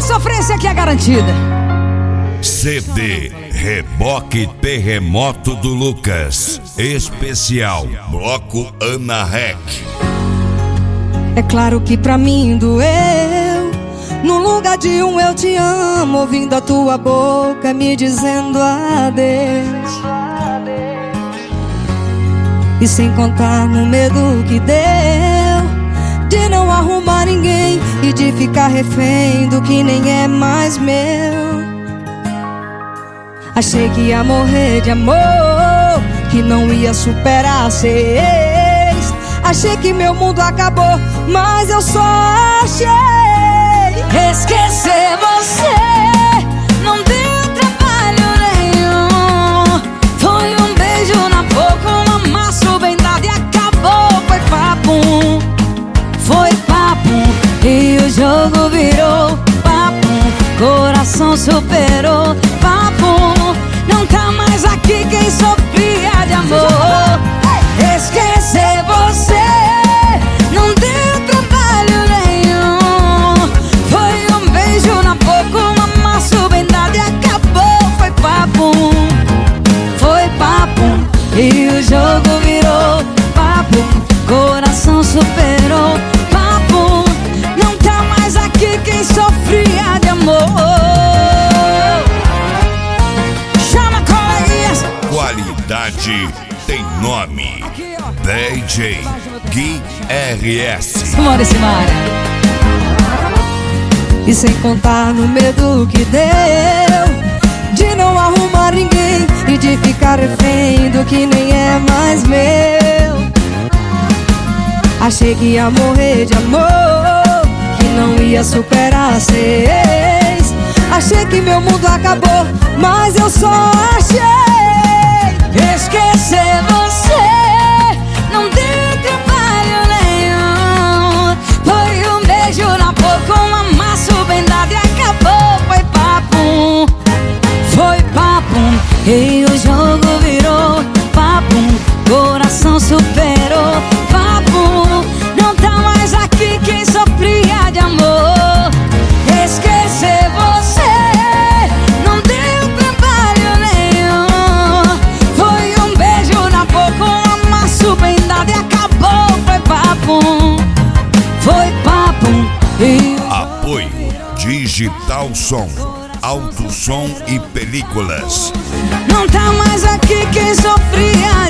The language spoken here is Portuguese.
sofrência aqui é garantida. CD Reboque Terremoto do Lucas. Especial Bloco Ana Rec. É claro que pra mim doeu. No lugar de um eu te amo, ouvindo a tua boca me dizendo adeus. E sem contar no medo que deu de não arrumar ninguém e de ficar refém do que nem é mais meu. Achei que ia morrer de amor, que não ia superar ser ex. Achei que meu mundo acabou, mas eu só achei esquecer você. Não deu trabalho nenhum. Foi um beijo na boca, um amasso bem dado e acabou. Foi papum, foi papum. E o jogo virou papum. Coração superou papum. Não tá mais aqui quem sofria de amor. Esquecer você não deu trabalho nenhum. Foi um beijo na boca, um amasso bem dado e acabou. Foi papum, foi papum. E o jogo virou papum. Coração superou papum. Não tá mais aqui quem sofria de amor. Chama coleguinhas. Qualidade tem nome. DJ Gui RS. E sem contar no medo que deu de não arrumar ninguém e de ficar refém do que nem é mais meu. Achei que ia morrer de amor, que não ia superar ser ex. Achei que meu mundo acabou, mas eu só achei esquecer você. Não deu trabalho nenhum. Foi um beijo na boca, um amasso bem dado e acabou. Foi papum, foi papum. E o jogo virou papum. Coração superou papum. Não tá mais aqui quem sofria de amor. Esquecer você não deu trabalho nenhum. Foi um beijo na boca, um amasso bem dado e acabou. Foi papum, foi papum. Apoio Digital Som, Alto Som e Películas. Não tá mais aqui quem sofria